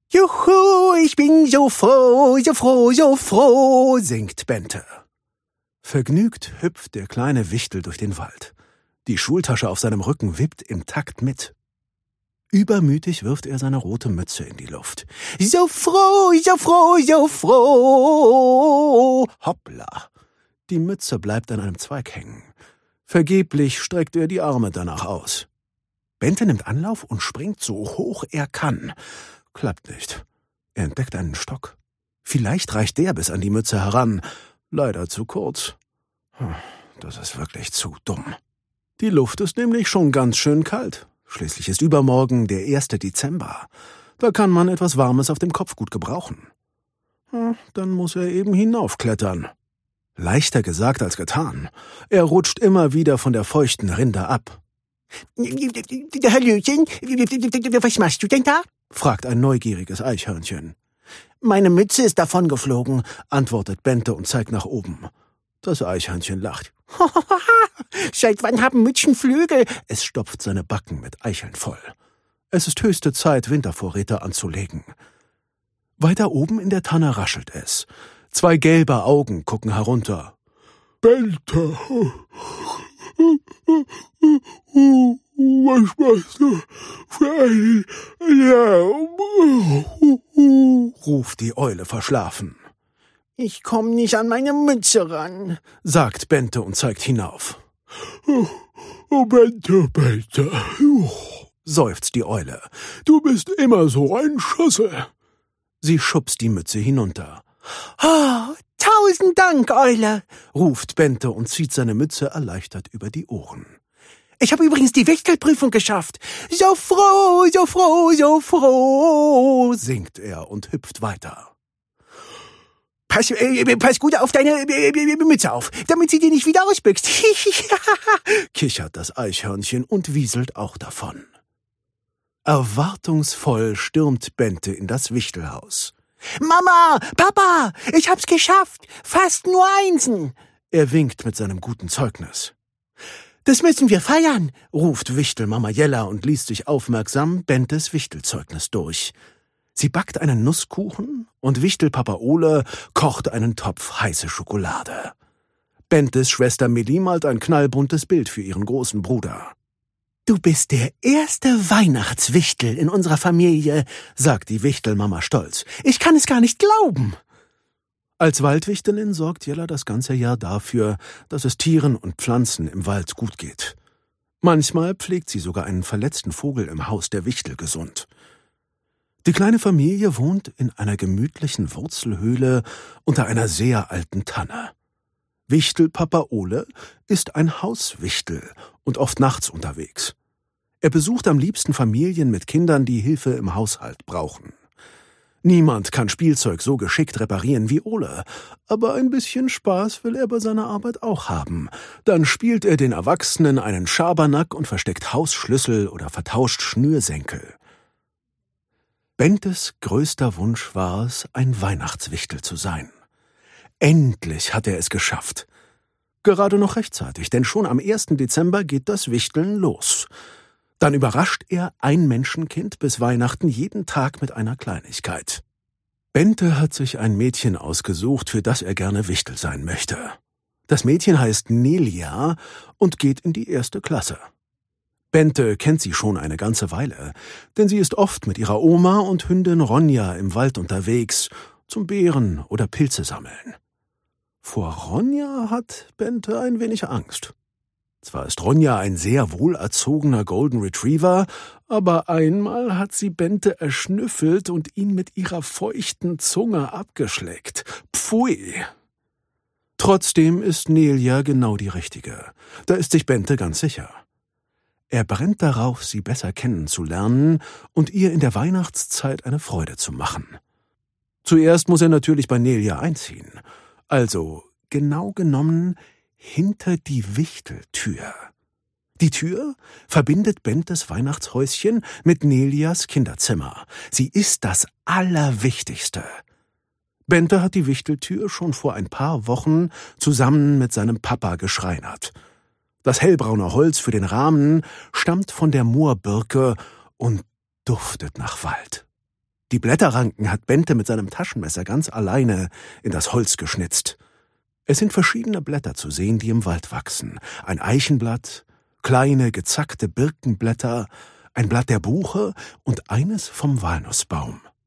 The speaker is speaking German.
Juhu, ich bin so froh, so froh, so froh, singt Bente. Vergnügt hüpft der kleine Wichtel durch den Wald. Die Schultasche auf seinem Rücken wippt im Takt mit. Übermütig wirft er seine rote Mütze in die Luft. So froh, so froh, so froh. Hoppla. Die Mütze bleibt an einem Zweig hängen. Vergeblich streckt er die Arme danach aus. Bente nimmt Anlauf und springt so hoch er kann. Klappt nicht. Er entdeckt einen Stock. Vielleicht reicht der bis an die Mütze heran. Leider zu kurz. Das ist wirklich zu dumm. Die Luft ist nämlich schon ganz schön kalt. Schließlich ist übermorgen der 1. Dezember. Da kann man etwas Warmes auf dem Kopf gut gebrauchen. Dann muss er eben hinaufklettern. Leichter gesagt als getan. Er rutscht immer wieder von der feuchten Rinde ab. Hallöchen, was machst du denn da? Fragt ein neugieriges Eichhörnchen. Meine Mütze ist davongeflogen, antwortet Bente und zeigt nach oben. Das Eichhörnchen lacht. Seit wann haben Mützen Flügel? Es stopft seine Backen mit Eicheln voll. Es ist höchste Zeit, Wintervorräte anzulegen. Weiter oben in der Tanne raschelt es. 2 gelbe Augen gucken herunter. Bente, was machst du für einen Lärm? Ruft die Eule verschlafen. Ich komm nicht an meine Mütze ran, sagt Bente und zeigt hinauf. Bente, Bente, seufzt die Eule. Du bist immer so ein Schüssel. Sie schubst die Mütze hinunter. Oh, 1000 Dank, Eule, ruft Bente und zieht seine Mütze erleichtert über die Ohren. Ich habe übrigens die Wichtelprüfung geschafft. So froh, so froh, so froh, singt er und hüpft weiter. Pass gut auf deine Mütze auf, damit sie dir nicht wieder ausbüchst. Kichert das Eichhörnchen und wieselt auch davon. Erwartungsvoll stürmt Bente in das Wichtelhaus. Mama, Papa, ich hab's geschafft. Fast nur Einsen. Er winkt mit seinem guten Zeugnis. Das müssen wir feiern, ruft Wichtelmama Jella und liest sich aufmerksam Bentes Wichtelzeugnis durch. Sie backt einen Nusskuchen und Wichtelpapa Ole kocht einen Topf heiße Schokolade. Bentes Schwester Milli malt ein knallbuntes Bild für ihren großen Bruder. Du bist der erste Weihnachtswichtel in unserer Familie, sagt die Wichtelmama stolz. Ich kann es gar nicht glauben. Als Waldwichtelin sorgt Jella das ganze Jahr dafür, dass es Tieren und Pflanzen im Wald gut geht. Manchmal pflegt sie sogar einen verletzten Vogel im Haus der Wichtel gesund. Die kleine Familie wohnt in einer gemütlichen Wurzelhöhle unter einer sehr alten Tanne. Wichtelpapa Ole ist ein Hauswichtel und oft nachts unterwegs. Er besucht am liebsten Familien mit Kindern, die Hilfe im Haushalt brauchen. Niemand kann Spielzeug so geschickt reparieren wie Ole, aber ein bisschen Spaß will er bei seiner Arbeit auch haben. Dann spielt er den Erwachsenen einen Schabernack und versteckt Hausschlüssel oder vertauscht Schnürsenkel. Bentes größter Wunsch war es, ein Weihnachtswichtel zu sein. Endlich hat er es geschafft. Gerade noch rechtzeitig, denn schon am 1. Dezember geht das Wichteln los. Dann überrascht er ein Menschenkind bis Weihnachten jeden Tag mit einer Kleinigkeit. Bente hat sich ein Mädchen ausgesucht, für das er gerne Wichtel sein möchte. Das Mädchen heißt Nelia und geht in die 1. Klasse. Bente kennt sie schon eine ganze Weile, denn sie ist oft mit ihrer Oma und Hündin Ronja im Wald unterwegs, zum Beeren oder Pilze sammeln. Vor Ronja hat Bente ein wenig Angst. Zwar ist Ronja ein sehr wohlerzogener Golden Retriever, aber einmal hat sie Bente erschnüffelt und ihn mit ihrer feuchten Zunge abgeschleckt. Pfui! Trotzdem ist Nelia genau die Richtige. Da ist sich Bente ganz sicher. Er brennt darauf, sie besser kennenzulernen und ihr in der Weihnachtszeit eine Freude zu machen. Zuerst muss er natürlich bei Nelia einziehen. Also, genau genommen, hinter die Wichteltür. Die Tür verbindet Bentes Weihnachtshäuschen mit Nelias Kinderzimmer. Sie ist das Allerwichtigste. Bente hat die Wichteltür schon vor ein paar Wochen zusammen mit seinem Papa geschreinert. Das hellbraune Holz für den Rahmen stammt von der Moorbirke und duftet nach Wald. Die Blätterranken hat Bente mit seinem Taschenmesser ganz alleine in das Holz geschnitzt. Es sind verschiedene Blätter zu sehen, die im Wald wachsen. Ein Eichenblatt, kleine, gezackte Birkenblätter, ein Blatt der Buche und eines vom Walnussbaum.